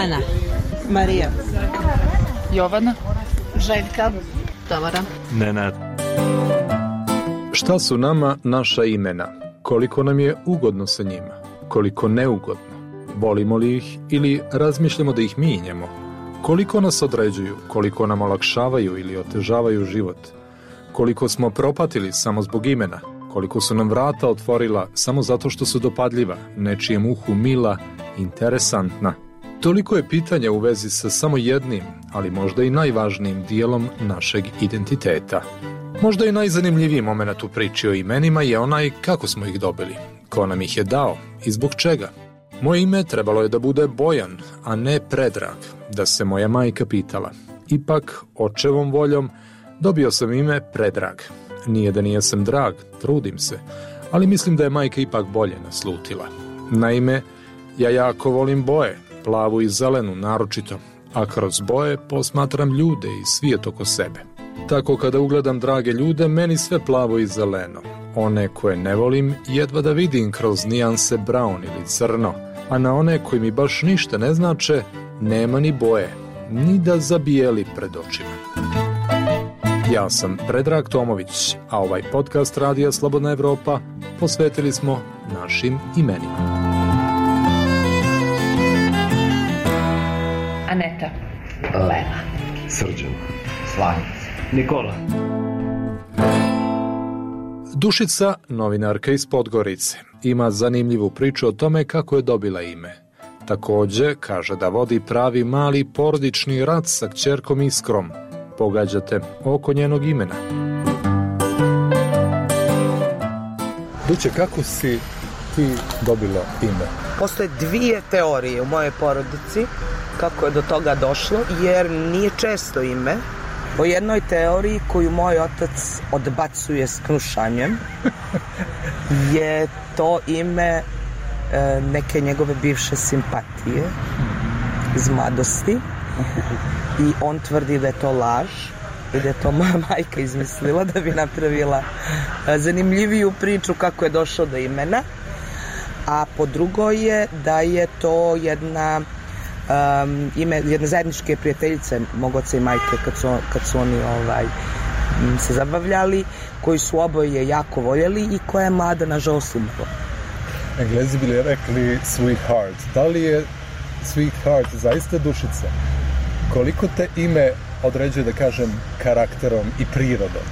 Ivana. Marija. Jovana. Željka. Tamara. Nenad. Šta su nama naša imena? Koliko nam je ugodno sa njima? Koliko neugodno? Volimo li ih ili razmišljamo da ih mijenjamo? Koliko nas određuju? Koliko nam olakšavaju ili otežavaju život? Koliko smo propatili samo zbog imena? Koliko su nam vrata otvorila samo zato što su dopadljiva, nečijem uhu mila, interesantna? Toliko je pitanja u vezi sa samo jednim, ali možda i najvažnijim dijelom našeg identiteta. Možda i najzanimljiviji moment u priči o imenima je onaj kako smo ih dobili, ko nam ih je dao i zbog čega. Moje ime trebalo je da bude Bojan, a ne Predrag, da se moja majka pitala. Ipak, očevom voljom, dobio sam ime Predrag. Nije da nijesam drag, trudim se, ali mislim da je majka ipak bolje naslutila. Naime, ja jako volim boje, plavu i zelenu naročito, a kroz boje posmatram ljude i svijet oko sebe. Tako kada ugledam drage ljude, meni sve plavo i zeleno. One koje ne volim jedva da vidim kroz nijanse brown ili crno, a na one koji mi baš ništa ne znače, nema ni boje, ni da zabijeli pred očima. Ja sam Predrag Tomović, a ovaj podcast Radija Slobodna Evropa posvetili smo našim imenima. Aneta. Lena. Srđan. Slavica. Nikola. Dušica, novinarka iz Podgorice, ima zanimljivu priču o tome kako je dobila ime. Također kaže da vodi pravi mali porodični rat sa kćerkom Iskrom. Pogađate oko njenog imena. Duće, kako si ti dobila ime? Postoje dvije teorije u mojoj porodici kako je do toga došlo, jer nije često ime. Po jednoj teoriji koju moj otac odbacuje s knušanjem je to ime neke njegove bivše simpatije iz mladosti i on tvrdi da je to laž i da je to moja majka izmislila da bi napravila zanimljiviju priču kako je došao do imena. A po drugo je da je to ime jedne zajedničke prijateljice mog oca i majke kad su oni se zabavljali, koji su oboje jako voljeli i koja je mlada nažalost umrla. Englezi bili rekli sweetheart. Da li je sweetheart zaista Dušica? Koliko te ime određuje, da kažem, karakterom i prirodom?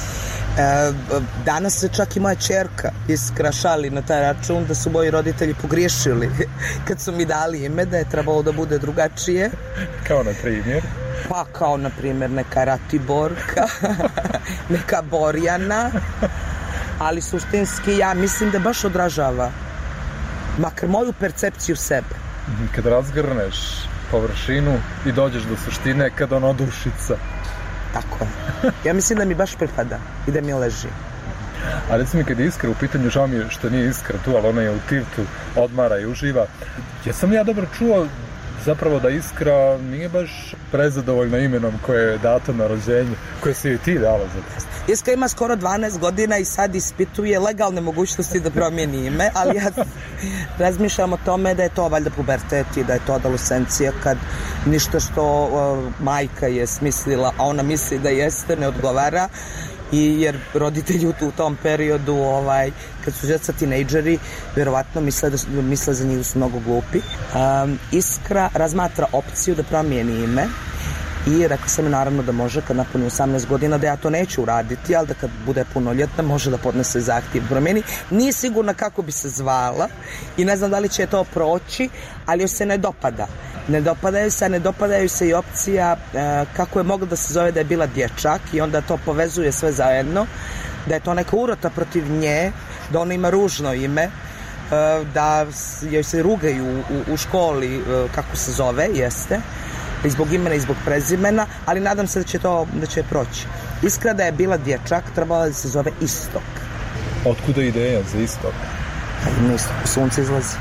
Danas se čak i moja ćerka Iskra šali na taj račun da su moji roditelji pogriješili kad su mi dali ime, da je trebalo da bude drugačije. Kao na primjer? Pa kao na primjer neka Ratiborka, neka Borjana, ali suštinski ja mislim da baš odražava makar moju percepciju sebe. Kad razgrneš površinu i dođeš do suštine, kad ono Dušica. Tako. Ja mislim da mi baš pripada i da mi leži. A recimo kad je Iskra u pitanju, žao mi je što nije Iskra tu, ali ona je u Tivtu, odmara i uživa. Jesam ja dobro čuo zapravo da Iskra nije baš prezadovoljna imenom koje je dato na rođenje, koje si joj ti dala zapravo? Iskra ima skoro 12 godina i sad ispituje legalne mogućnosti da promijeni ime, ali ja razmišljam o tome da je to valjda pubertet i da je to adolescencija, kad ništa što majka je smislila, a ona misli da jeste, ne odgovara. I jer roditelji u tom periodu kad su djeca tinejdžeri vjerovatno misle za njih da su mnogo glupi. Iskra razmatra opciju da promijeni ime i rekla sam mi naravno da može kad napuni 18 godina, da ja to neću uraditi, ali da kad bude punoljetna može da podnese zahtjev promijeni. Nije sigurna kako bi se zvala i ne znam da li će to proći, ali joj se ne dopada. Ne dopadaju se i opcija kako je mogla da se zove da je bila dječak i onda to povezuje sve zajedno, da je to neka urota protiv nje, da ona ima ružno ime, da joj se rugaju u školi kako se zove, jeste, i zbog imena i zbog prezimena, ali nadam se da će proći. Iskra da je bila dječak, trebala da se zove Istok. Otkuda ideja za Istok? Na istoku sunce izlazi.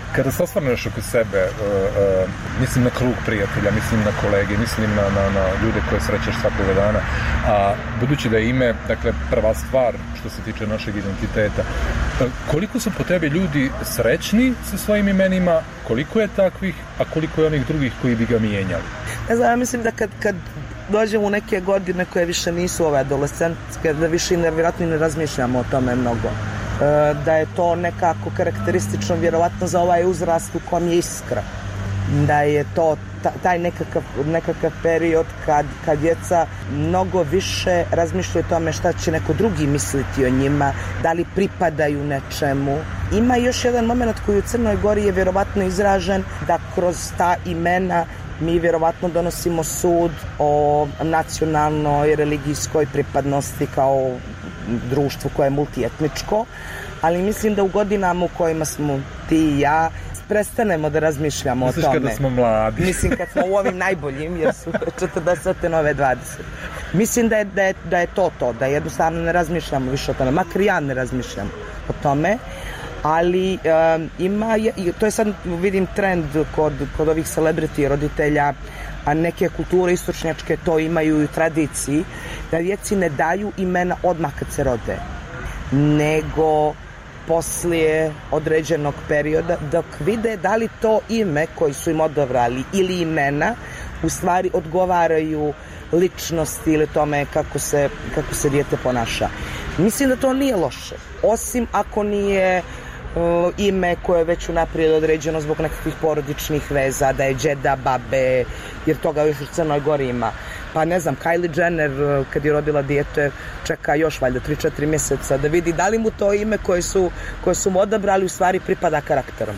Kada se osvrneš oko sebe, mislim na krug prijatelja, mislim na kolege, mislim na ljude koje srećeš svakoga dana, a budući da je ime, dakle, prva stvar što se tiče našeg identiteta, koliko su po tebi ljudi srećni sa svojim imenima, koliko je takvih, a koliko je onih drugih koji bi ga mijenjali? Ne znam, ja mislim da kad dođemo u neke godine koje više nisu ove adolescentske, da više nevjerojatno ne razmišljamo o tome mnogo. Da je to nekako karakteristično vjerovatno za ovaj uzrast u kom je iskra. Da je to taj nekakav period kad djeca mnogo više razmišljaju o tome šta će neko drugi misliti o njima, da li pripadaju nečemu. Ima još jedan moment koji u Crnoj Gori je vjerovatno izražen, da kroz ta imena mi vjerovatno donosimo sud o nacionalnoj, religijskoj pripadnosti kao društvo koje je multietničko, ali mislim da u godinama u kojima smo ti i ja prestanemo da razmišljamo o tome. Misliš kada smo mladi? Mislim kad smo u ovim najboljim, jer su 40 nove 20. Mislim da je to, da jednostavno ne razmišljamo više o tome, makar ja ne razmišljam o tome, ali to je sad, vidim, trend kod ovih celebrity roditelja, a neke kulture istočnjačke to imaju i u tradiciji, da djeci ne daju imena odmah kad se rode, nego poslije određenog perioda, dok vide da li to ime koji su im odabrali ili imena u stvari odgovaraju ličnosti ili tome kako se dijete ponaša. Mislim da to nije loše, osim ako nije ime koje je već unaprijed određeno zbog nekakvih porodičnih veza, da je đeda, babe, jer toga još u Crnoj Gori ima. Pa ne znam, Kylie Jenner kad je rodila dijete čeka još valjda 3-4 mjeseca da vidi da li mu to ime koje su mu odabrali u stvari pripada karakterom.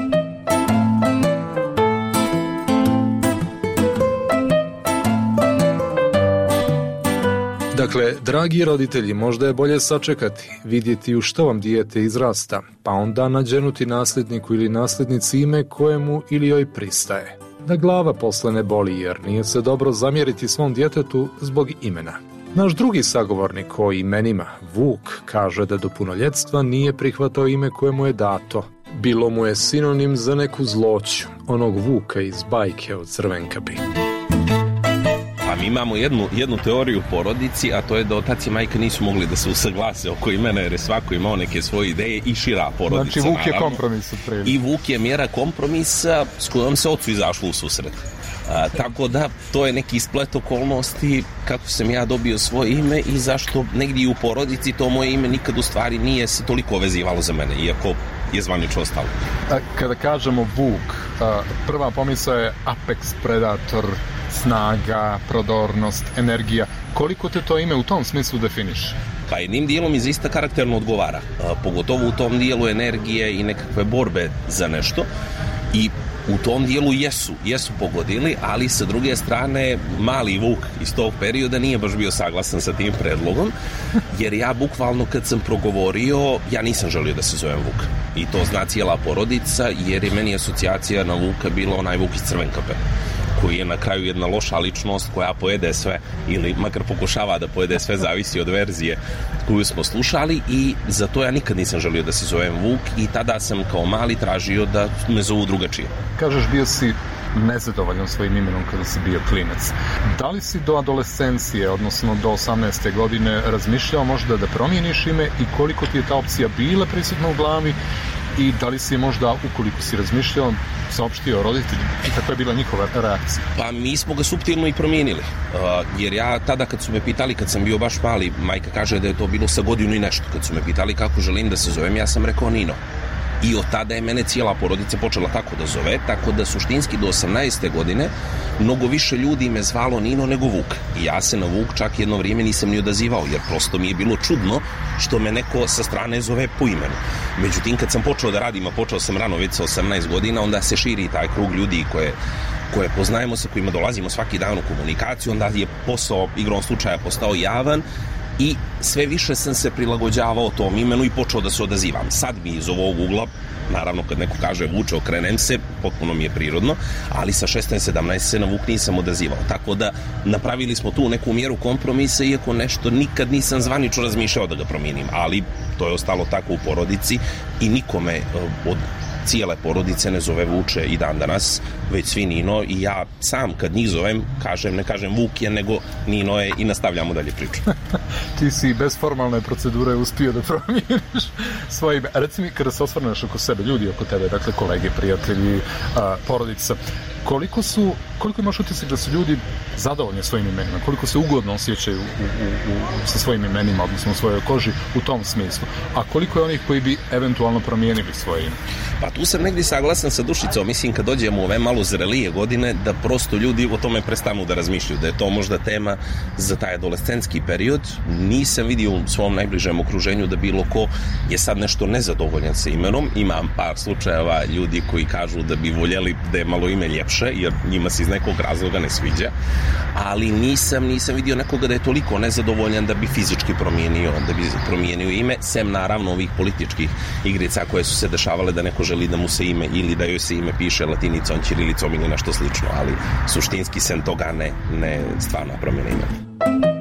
Dakle, dragi roditelji, možda je bolje sačekati, vidjeti u što vam dijete izrasta, pa onda nađenuti nasljedniku ili nasljednici ime kojemu ili joj pristaje. Da glava posle ne boli, jer nije se dobro zamjeriti svom djetetu zbog imena. Naš drugi sagovornik o imenima, Vuk, kaže da do punoljetstva nije prihvatao ime koje mu je dato. Bilo mu je sinonim za neku zloću, onog Vuka iz bajke o Crvenkapi. A mi imamo jednu teoriju u porodici, a to je da otac i majka nisu mogli da se usaglase oko imena, jer je svako imao neke svoje ideje i šira porodica. Znači Vuk je kompromis. I Vuk je mjera kompromisa s kojom se ocu izašlo u susret. Tako da to je neki splet okolnosti kako sam ja dobio svoje ime i zašto negdje u porodici to moje ime nikad u stvari nije se toliko vezivalo za mene, iako je zvanično ostalo. Kada kažemo Vuk, prva pomisao je apex predator, snaga, prodornost, energija. Koliko te to ime u tom smislu definiše? Pa jednim dijelom izista karakterno odgovara, pogotovo u tom dijelu energije i nekakve borbe za nešto, i u tom dijelu jesu pogodili, ali sa druge strane mali Vuk iz tog perioda nije baš bio saglasan sa tim predlogom, jer ja bukvalno kad sam progovorio, ja nisam želio da se zovem Vuk. I to zna cijela porodica, jer je meni asocijacija na Vuka bila onaj Vuk iz Crvenkape, koji je na kraju jedna loša ličnost koja pojede sve, ili makar pokušava da pojede sve, zavisi od verzije koju smo slušali, i zato ja nikad nisam želio da se zovem Vuk, i tada sam kao mali tražio da me zovu drugačije. Kažeš, bio si nezadovoljan svojim imenom kada si bio klinac. Da li si do adolescencije, odnosno do 18. godine, razmišljao možda da promijeniš ime i koliko ti je ta opcija bila prisutna u glavi, i da li si možda, ukoliko si razmišljao, saopštio roditeljima i kakva je bila njihova reakcija? Pa mi smo ga suptilno i promijenili, jer ja tada kad su me pitali, kad sam bio baš mali, majka kaže da je to bilo sa godinu i nešto, kad su me pitali kako želim da se zovem, ja sam rekao Nino. I od tada je mene cijela porodica počela tako da zove, tako da suštinski do 18. godine mnogo više ljudi me zvalo Nino nego Vuk. I ja se na Vuk čak jedno vrijeme nisam ni odazivao, jer prosto mi je bilo čudno što me neko sa strane zove po imenu. Međutim, kad sam počeo da radim, a počeo sam rano već sa 18 godina, onda se širi taj krug ljudi koje poznajemo, sa kojima dolazimo svaki dan u komunikaciju, onda je posao igrom slučaja postao javan, i sve više sam se prilagođavao tom imenu i počeo da se odazivam. Sad mi iz ovog ugla, naravno kad neko kaže Vuče, okrenem se, potpuno mi je prirodno, ali sa 16-17 se na Vuk nisam odazivao. Tako da napravili smo tu neku mjeru kompromisa, iako nešto nikad nisam zvanično razmišljao da ga promijenim, ali to je ostalo tako u porodici i nikome od cijele porodice ne zove Vuče i dan danas, već svi Nino, i ja sam kad njih zovem, ne kažem Vuk je, nego Nino je, i nastavljamo dalje priču. Ti si bez formalne procedure uspio da promijeniš svoje ime. Reci mi, kada se osvrneš oko sebe, ljudi oko tebe, dakle kolege, prijatelji, porodica, koliko imaš utisak da su ljudi zadovoljni svojim imenima, koliko se ugodno osjećaju sa svojim imenima, odnosno u svojoj koži u tom smislu, a koliko je onih koji bi eventualno promijenili svoje ime? Pa tu sam negdje saglasan sa Dušicom, mislim kad dođemo u ove malo zrelije godine da prosto ljudi o tome prestanu da razmišljaju, da je to možda tema za taj adolescentski period. Nisam vidio u svom najbližem okruženju da bilo ko je sad nešto nezadovoljan sa imenom. Imam par slučajeva ljudi koji kažu da bi voljeli da je malo ime ljepše, jer njima se iz nekog razloga ne sviđa, ali nisam vidio nekoga da je toliko nezadovoljan da bi fizički promijenio ime, sem naravno ovih političkih igrica koje su se dešavale da neko želi da mu se ime ili da joj se ime piše latinicom, ćirilicom ili nešto slično, ali suštinski sem toga ne stvarno promjena imena.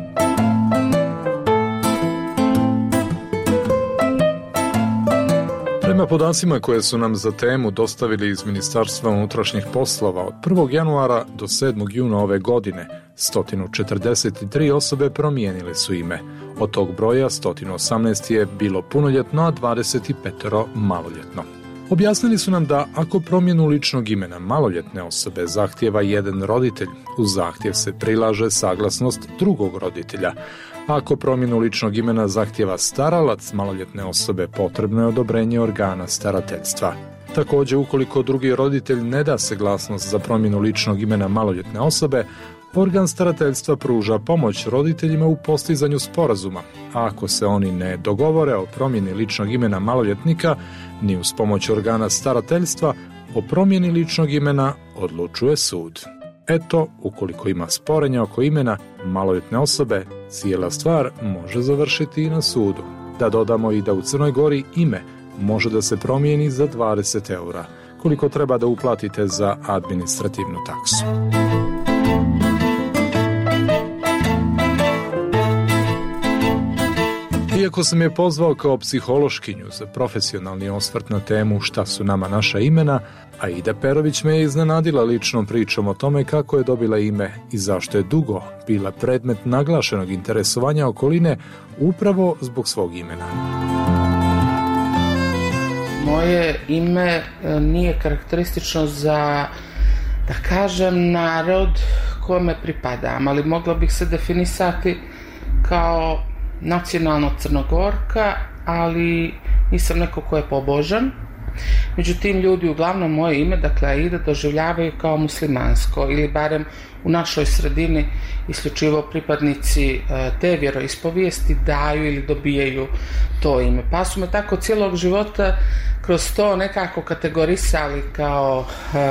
Prema podacima koje su nam za temu dostavili iz Ministarstva unutrašnjih poslova, od 1. januara do 7. juna ove godine 143 osobe promijenile su ime. Od tog broja 118 je bilo punoljetno, a 25 maloljetno. Objasnili su nam da ako promjenu ličnog imena maloljetne osobe zahtijeva jedan roditelj, uz zahtjev se prilaže saglasnost drugog roditelja. Ako promjenu ličnog imena zahtijeva staralac maloljetne osobe, potrebno je odobrenje organa starateljstva. Također, ukoliko drugi roditelj ne da saglasnost za promjenu ličnog imena maloljetne osobe, organ starateljstva pruža pomoć roditeljima u postizanju sporazuma, a ako se oni ne dogovore o promjeni ličnog imena maloljetnika, ni uz pomoć organa starateljstva, o promjeni ličnog imena odlučuje sud. Eto, ukoliko ima sporenja oko imena maloljetne osobe, cijela stvar može završiti i na sudu. Da dodamo i da u Crnoj Gori ime može da se promijeni za 20 eura, koliko treba da uplatite za administrativnu taksu. Iako sam je pozvao kao psihološkinju za profesionalni osvrt na temu šta su nama naša imena, Aida Perović me je iznenadila ličnom pričom o tome kako je dobila ime i zašto je dugo bila predmet naglašenog interesovanja okoline upravo zbog svog imena. Moje ime nije karakteristično za, da kažem, narod kome pripadam, ali mogla bih se definisati kao nacionalno Crnogorka, ali nisam neko ko je pobožan. Međutim, ljudi uglavnom moje ime, dakle Aida, doživljavaju kao muslimansko, ili barem u našoj sredini isključivo pripadnici te vjeroispovijesti daju ili dobijaju to ime. Pa su me tako cijelog života kroz to nekako kategorisali kao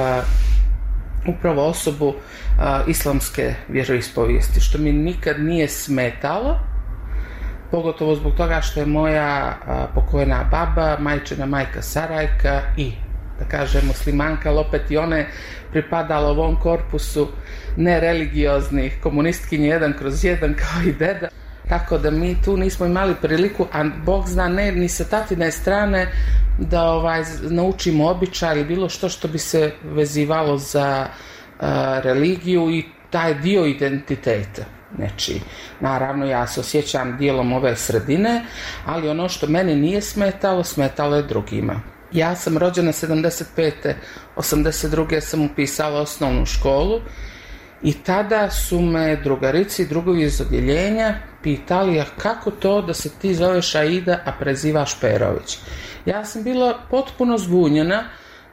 upravo osobu islamske vjeroispovijesti, što mi nikad nije smetalo, pogotovo zbog toga što je moja pokojna baba, majčina majka Sarajka i, da kažem, muslimanka, ali opet i one pripadala ovom korpusu nereligioznih komunistkinje 1/1 kao i deda. Tako da mi tu nismo imali priliku, a Bog zna ne ni sa tatine strane, da naučimo običaj ili bilo što bi se vezivalo za religiju i taj dio identiteta. Znači, naravno ja se osjećam dijelom ove sredine, ali ono što meni nije smetalo je drugima. Ja sam rođena 75. 82. sam upisala osnovnu školu i tada su me drugarici i drugovi iz odjeljenja pitali, a kako to da se ti zoveš Aida, a prezivaš Perović? Ja sam bila potpuno zbunjena,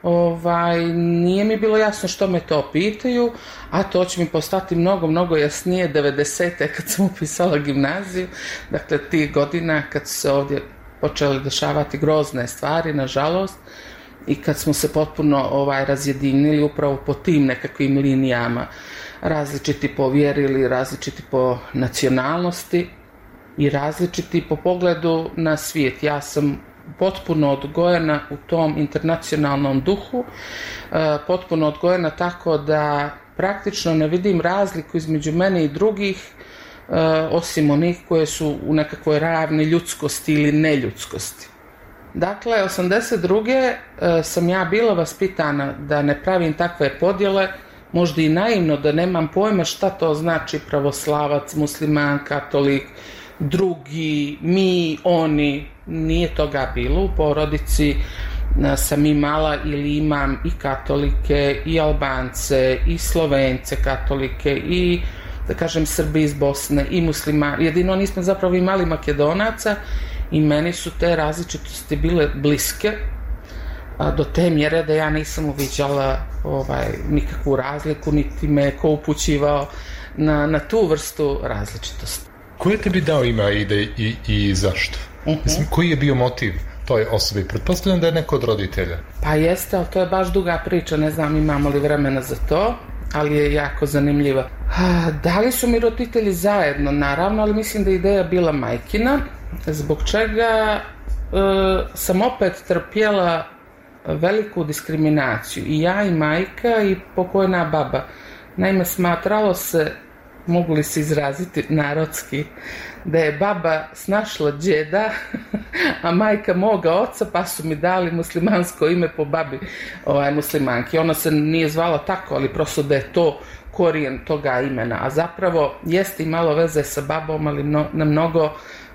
nije mi bilo jasno što me to pitaju, a to će mi postati mnogo jasnije 90. kad sam upisala gimnaziju, dakle tih godina kad su se ovdje počeli dešavati grozne stvari, nažalost, i kad smo se potpuno razjedinili upravo po tim nekakvim linijama, različiti po vjeri ili različiti po nacionalnosti i različiti po pogledu na svijet. Ja sam potpuno odgojena u tom internacionalnom duhu, potpuno odgojena tako da praktično ne vidim razliku između mene i drugih, osim onih koje su u nekakvoj ravni ljudskosti ili neljudskosti. Dakle, 82. Sam ja bila vaspitana da ne pravim takve podjele, možda i naivno, da nemam pojma šta to znači pravoslavac, musliman, katolik, drugi, mi, oni. Nije toga bilo u porodici. Sam imala ili imam i katolike, i Albance, i Slovence katolike, i da kažem Srbi iz Bosne, i muslimani. Jedino nismo zapravo imali Makedonaca i meni su te različitosti bile bliske do te mjere da ja nisam uviđala nikakvu razliku, niti me ko upućivao na tu vrstu različitosti. Ko je tebi dao ime Aida i zašto? Mislim, koji je bio motiv toj osobi? Pretpostavljam da je neko od roditelja. Pa jeste, ali to je baš duga priča, ne znam imamo li vremena za to, ali je jako zanimljiva. Dali su mi roditelji zajedno, naravno, ali mislim da je ideja bila majkina, zbog čega sam opet trpjela veliku diskriminaciju. I ja i majka i pokojna baba. Naime, smatralo se, mogu li se izraziti narodski, da je baba snašla djeda, a majka moga oca, pa su mi dali muslimansko ime po babi muslimanki. Ona se nije zvala tako, ali prosto da je to korijen toga imena. A zapravo jeste imalo veze sa babom, ali na mnogo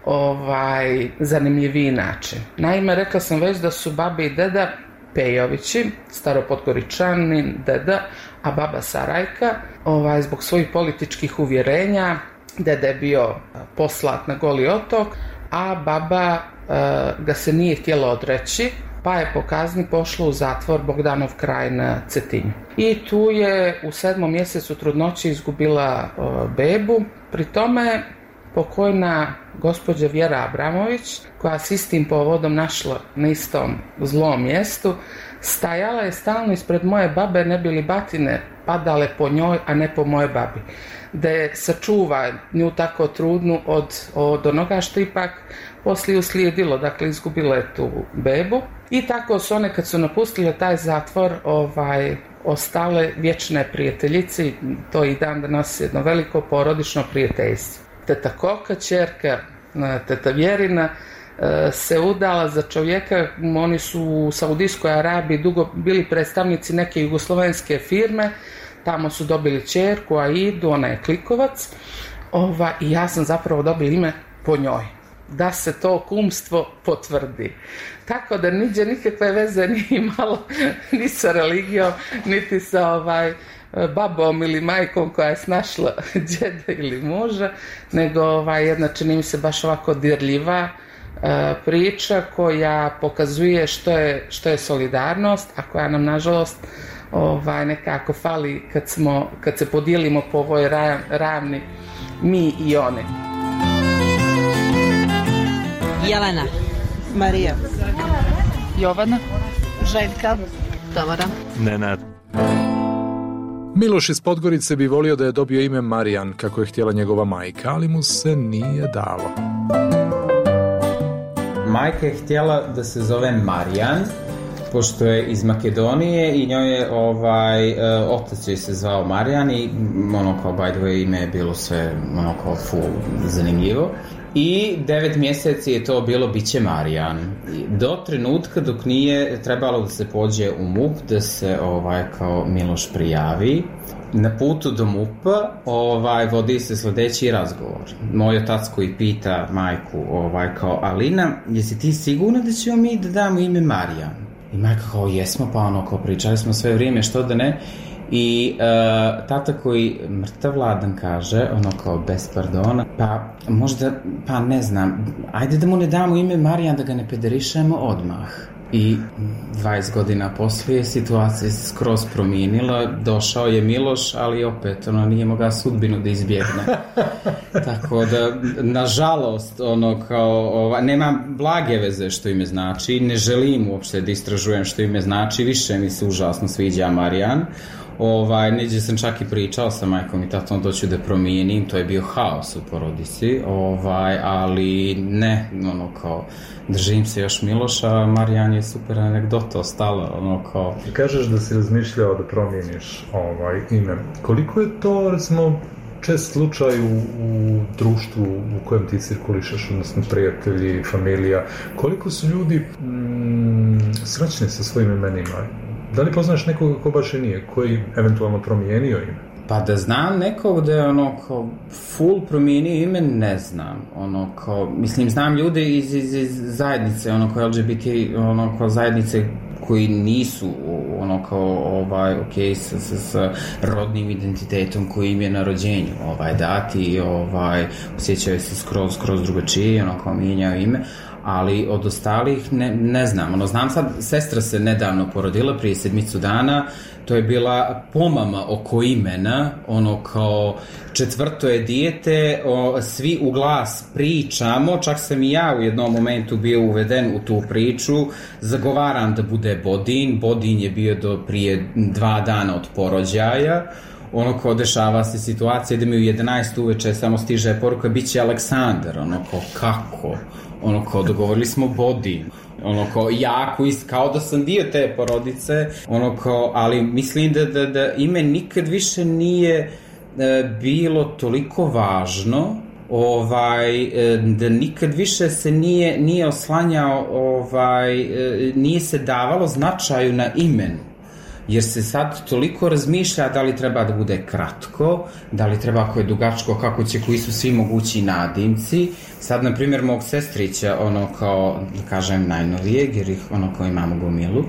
zanimljiviji način. Naime, rekla sam već da su baba i deda Pejovići, Staropodgoričanin, deda, a baba Sarajka, zbog svojih političkih uvjerenja. Deda je bio poslat na Goli otok, a baba ga se nije htjela odreći, pa je po kazni pošla u zatvor Bogdanov kraj na Cetinju. I tu je u 7. mjesecu trudnoće izgubila bebu. Pri tome pokojna gospođa Vjera Abramović, koja se istim povodom našla na istom zlom mjestu, stajala je stalno ispred moje babe, ne bi li batine padale po njoj, a ne po moje babi. Da je sačuva nju tako trudnu od onoga što ipak poslije uslijedilo, dakle izgubila je tu bebu. I tako su one, kad su napustile taj zatvor, ostale vječne prijateljice, i to i dan danas jedno veliko porodično prijateljstvo. Teta Koka, ćerka teta Vjerina, se udala za čovjeka, oni su u Saudijskoj Arabiji dugo bili predstavnici neke jugoslovenske firme, tamo su dobili ćerku Aidu, ona je Klikovac, i ja sam zapravo dobila ime po njoj, da se to kumstvo potvrdi. Tako da niđe nikakve veze nije imalo ni sa religijom, niti sa babom ili majkom koja je snašla djeda ili muža, nego jedna, čini mi se, baš ovako dirljiva priča koja pokazuje što je solidarnost, a koja nam nažalost nekako fali kad se podijelimo po ovoj ravni mi i one. Jelena, Marija, Jovana, Željka, Tamara, Nenad. Miloš iz Podgorice bi volio da je dobio ime Marijan, kako je htjela njegova majka, ali mu se nije dalo. Majka je htjela da se zove Marijan, pošto je iz Makedonije i njoj je otac joj se zvao Marijan i kao by the way ime je bilo sve kao full zanimljivo. I 9 mjeseci je to bilo biće Marijan. Do trenutka dok nije trebalo da se pođe u MUP, da se kao Miloš prijavi. Na putu do MUP-a vodi se sljedeći razgovor. Moj otac koji pita majku kao Alina, jesi ti sigurna da ćemo mi da damo ime Marijan? I majka kao jesmo, pa pričali smo sve vrijeme, što da ne. I tata koji mrtav ladan kaže, kao bez pardona, pa možda, pa ne znam, ajde da mu ne damo ime Marijan, da ga ne pederišemo odmah. I 20 godina poslije situacija se skroz promijenila, došao je Miloš, ali opet nije mogao sudbinu da izbjegne. Tako da, nažalost, nema blage veze što ime znači, ne želim uopšte da istražujem što ime znači, više mi se užasno sviđa Marijan. Neđe sam čak i pričao sa majkom i tatom doću da promijenim, to je bio haos u porodici, ali ne, držim se još Miloša, Marijan je super anegdota ostala, Kažeš da si razmišljao da promijeniš ime. Koliko je to, recimo, čest slučaj u društvu u kojem ti cirkulišeš, odnosno prijatelji, familija, koliko su ljudi srećni sa svojim imenima? Da li poznaš nekoga ko baš i nije, koji eventualno promijenio ime? Pa da znam nekog da je full promijenio ime, ne znam. Mislim, znam ljude iz zajednice, LGBT zajednice koji nisu ok s rodnim identitetom koji im je na rođenju dati, osjećaju se skroz drugačije, mijenjaju ime, ali od ostalih ne znam. Znam sad, sestra se nedavno porodila prije 7 dana, to je bila pomama oko imena, kao 4. je dijete, svi u glas pričamo, čak sam i ja u jednom momentu bio uveden u tu priču, zagovaram da bude Bodin je bio do prije 2 dana od porođaja, dešava se situacija da mi u 11 uveče samo stiže poruka, bit će Aleksandar, kako? Dogovorili smo Bodin, jako kao da sam dio te porodice, ali mislim da ime nikad više nije bilo toliko važno, da nikad više se nije oslanjao, nije se davalo značaju na imenu. Jer se sad toliko razmišlja da li treba da bude kratko, da li treba ako je dugačko, kako će, koji su svi mogući nadimci. Sad, na primjer, mog sestrića, da kažem, najnovijeg, jer ih imamo gomilu,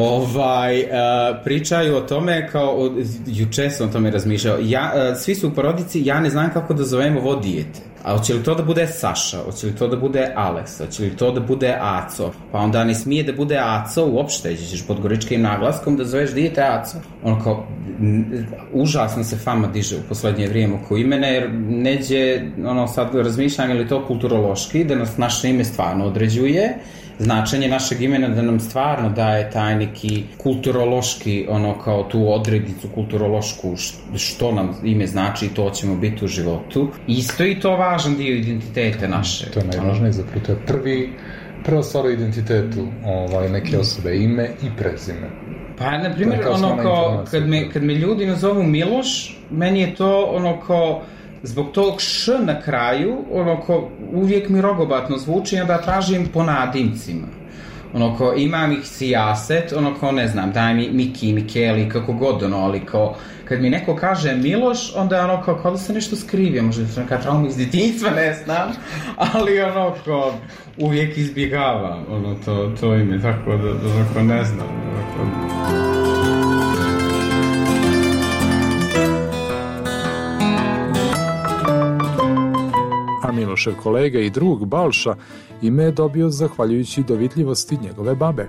pričaju o tome, juče sam o tome razmišljao, svi su u porodici, ja ne znam kako da zovemo ovo dijete. A hoće li to da bude Saša, hoće li to da bude Aleksa, hoće li to da bude Aco, pa onda ne smije da bude Aco uopšte, ćeš pod goričkim naglaskom da zoveš dijete Aco. Užasno se fama diže u poslednje vrijeme oko imena, jer neđe, sad razmišljam je li to kulturološki, da nas naše ime stvarno određuje, značenje našeg imena da nam stvarno daje taj neki kulturološki, kao tu odrednicu kulturološku, što nam ime znači i to ćemo biti u životu. Isto i to važan dio identiteta naše. To je najvažnije, zapravo to je prva stvar u identitetu neke osobe, ime i prezime. Pa, na primjer, kad me ljudi nazovu Miloš, meni je to zbog tog š na kraju, uvijek mi rogobatno zvuči, onda tražim po nadimcima. Imam ih sijaset, ne znam, daj mi Miki, Mikeli, kako god, ali kad mi neko kaže Miloš, onda je kao da se nešto skrivio, možda je neka trauma iz djetinjstva, ne znam, ali uvijek izbjegavam, to ime, tako da ne znam, A Milošev kolega i drug Balša ime je dobio zahvaljujući dovitljivosti njegove babe.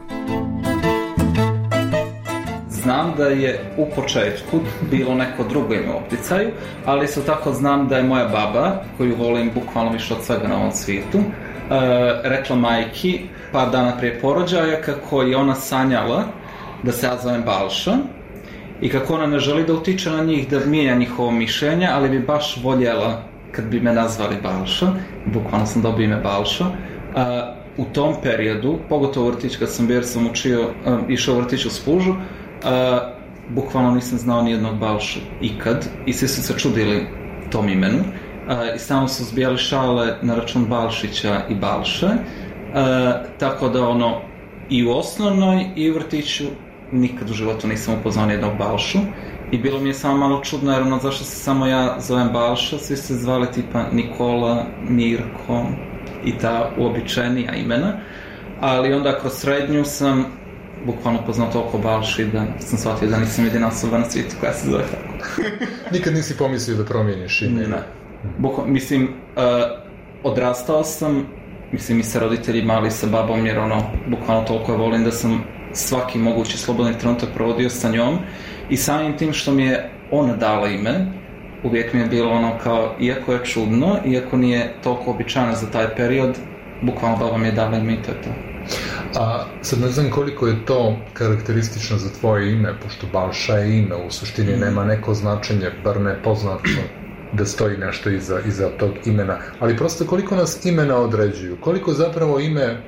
Znam da je u početku bilo neko drugo ime u opticaju, ali isto tako znam da je moja baba, koju volim bukvalno više od svega na ovom svijetu, rekla majki par dana prije porođaja kako je ona sanjala da se ja zovem Balša i kako ona ne želi da utiče na njih, da mijenja njihovo mišljenje, ali bi baš voljela kad bi me nazvali Balša, bukvalno sam dobio ime Balša. U tom periodu, pogotovo u vrtić kad sam bio, jer sam išao u vrtić u Spužu, bukvalno nisam znao nijednog Balšu ikad i svi su se čudili tom imenu i stalno su zbijali šale na račun Balšića i Balše, tako da i u osnovnoj i u vrtiću nikad u životu nisam upoznao nijednog Balšu. I bilo mi je samo malo čudno, jer zašto se samo ja zovem Balša, svi se zvali tipa Nikola, Mirko i ta uobičajenija imena, ali onda kroz srednju sam bukvalno poznao toliko Balši da sam shvatio da nisam jedina osoba na svijetu koja se zove tako. Nikad nisi pomislio da promijeniš ime? Ne. Mislim, odrastao sam, i sa roditeljima, ali i sa babom, jer bukvalno toliko je volim da sam svaki mogući slobodni trenutak provodio sa njom. I samim tim što mi je ona dala ime, uvijek mi je bilo kao, iako je čudno, iako nije toliko običajno za taj period, bukvalno baba mi je dala ime i to je to. A sad ne znam koliko je to karakteristično za tvoje ime, pošto Balša je ime, u suštini nema neko značenje, bar ne poznato da stoji nešto iza tog imena, ali prosto koliko nas imena određuju, koliko zapravo ime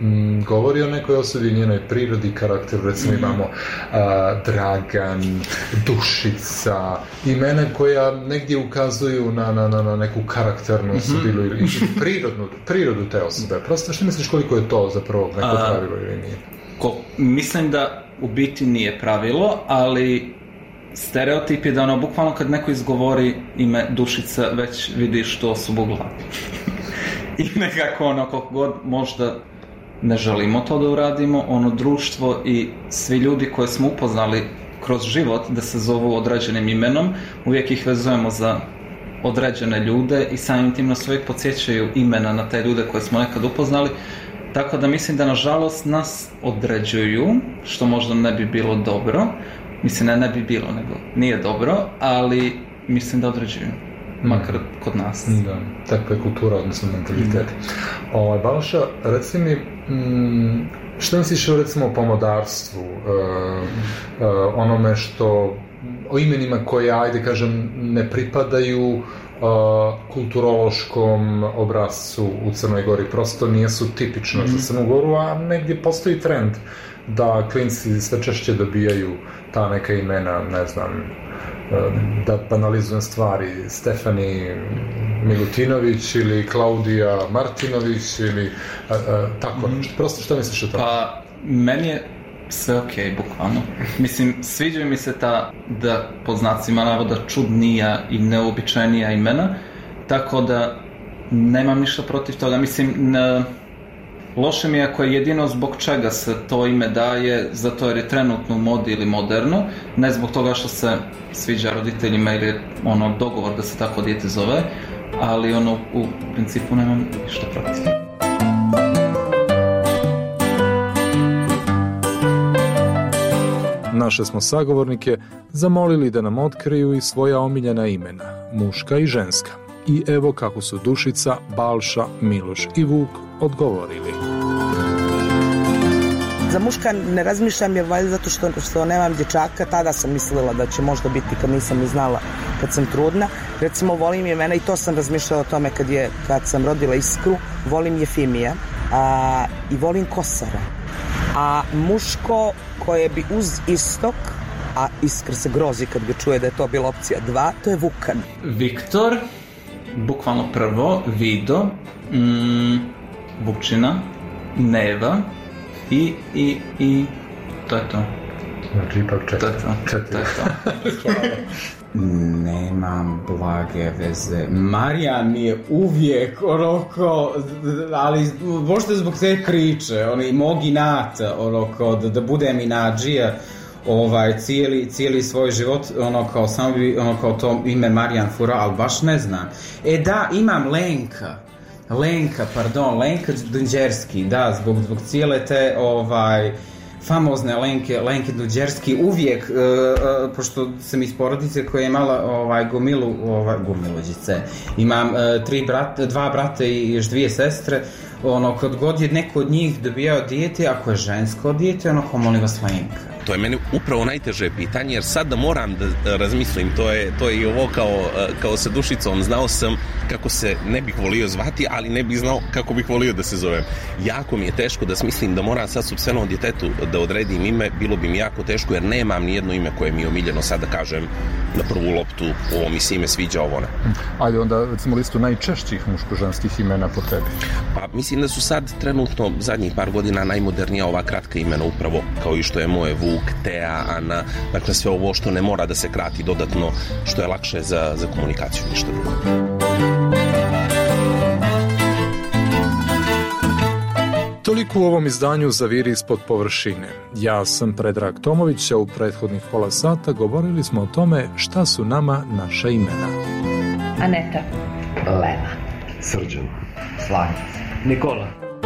govori o nekoj osobi, njenoj prirodi, karakteru. Recimo imamo Dragan, Dušica, imena koja negdje ukazuju na neku karakternu osobinu ili prirodu te osobe. Prosto, što misliš koliko je to zapravo neko pravilo ili nije? Mislim da u biti nije pravilo, ali stereotip je da bukvalno kad neko izgovori ime Dušica, već vidiš tu osobu u glavi. I nekako koliko god možda ne želimo to da uradimo, društvo i svi ljudi koje smo upoznali kroz život da se zovu određenim imenom, uvijek ih vezujemo za određene ljude i samim tim nas uvijek podsjećaju imena na te ljude koje smo nekad upoznali. Tako da mislim da nažalost nas određuju, što možda ne bi bilo dobro. Mislim, ne bi bilo, nego nije dobro, ali mislim da određuju. Makar kod nas. Da, takva je kultura, odnosno mentalitet. Balša, reci mi, što misliš recimo o pomodarstvu, onome što, o imenima koje, ajde kažem, ne pripadaju kulturološkom obrascu u Crnoj Gori, prosto nisu tipično za Crnu Goru, a negdje postoji trend da klinci sve češće dobijaju ta neka imena, ne znam, da banalizujem stvari, Stefani Milutinović ili Klaudija Martinović ili tako nešto. Prosto što misliš o tome? Pa, meni je sve okej, bukvalno. Mislim, sviđa mi se ta, da pod znacima navoda, čudnija i neobičajnija imena, tako da nemam ništa protiv toga. Mislim, loše mi je ako je jedino zbog čega se to ime daje, zato jer je trenutno u modi ili moderno, ne zbog toga što se sviđa roditeljima ili je dogovor da se tako dijete zove, ali u principu nemam ništa protiv. Naše smo sagovornike zamolili da nam otkriju i svoja omiljena imena, muška i ženska. I evo kako su Dušica, Balša, Miloš i Vuk odgovorili. Za muška ne razmišljam je valjda zato što nemam dječaka, tada sam mislila da će možda biti kad nisam ni znala kad sam trudna. Recimo volim imena i to sam razmišljala o tome kad sam rodila Iskru, volim Jefimija i volim Kosara. A muško koje bi uz Istok, a Iskra se grozi kad ga čuje da je to bila opcija 2, to je Vukan. Viktor, bukvalno prvo, Vido, Vučina, Neva i to je to. Znači ipak četiri. Nemam blage veze. Marijan mi je uvijek ali možda zbog te priče, mog inata, da budem inadžija cijeli svoj život, samo bi to ime Marijan fura, ali baš ne znam. Da, imam Lenka Dunđerski, da, zbog cijele te famozne Lenke Dunđerski, uvijek, pošto sam iz porodice koja je imala gomiluđice, imam 2 brata i još 2 sestre, kad god je neko od njih dobijao dijete, ako je žensko dijete, molim vas Lenka. To je meni upravo najteže pitanje, jer sad da moram da razmislim, to je i ovo kao sa Dušicom, znao sam kako se ne bih volio zvati, ali ne bih znao kako bih volio da se zovem. Jako mi je teško da smislim da moram sad supstvenom djetetu da odredim ime, bilo bi mi jako teško, jer nemam ni jedno ime koje mi je omiljeno, sad da kažem na prvu loptu, ovo mi se ime sviđa, ovo ne. Ajde onda, recimo, listu najčešćih muško-ženskih imena po tebi. Pa mislim da su sad trenutno zadnjih par godina najmodernija ova kratka imena, upravo kao i što je moje Vuk, Tea, Ana, dakle sve ovo što ne mora da se krati dodatno, što je lakše za komunikaciju, ništa drugo. Toliko u ovom izdanju Zaviri ispod površine. Ja sam Predrag Tomović, a u prethodnih pola sata govorili smo o tome šta su nama naša imena. Aneta, Lena, Srđan, Slavica, Nikola.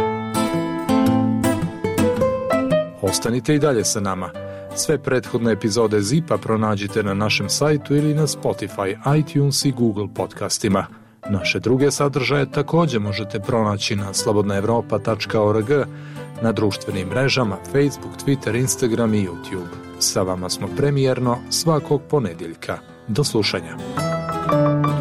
Ostanite i dalje sa nama. Sve prethodne epizode ZIP-a pronađite na našem sajtu ili na Spotify, iTunes i Google podcastima. Naše druge sadržaje također možete pronaći na slobodnaevropa.org, na društvenim mrežama Facebook, Twitter, Instagram i YouTube. Sa vama smo premijerno svakog ponedjeljka. Do slušanja.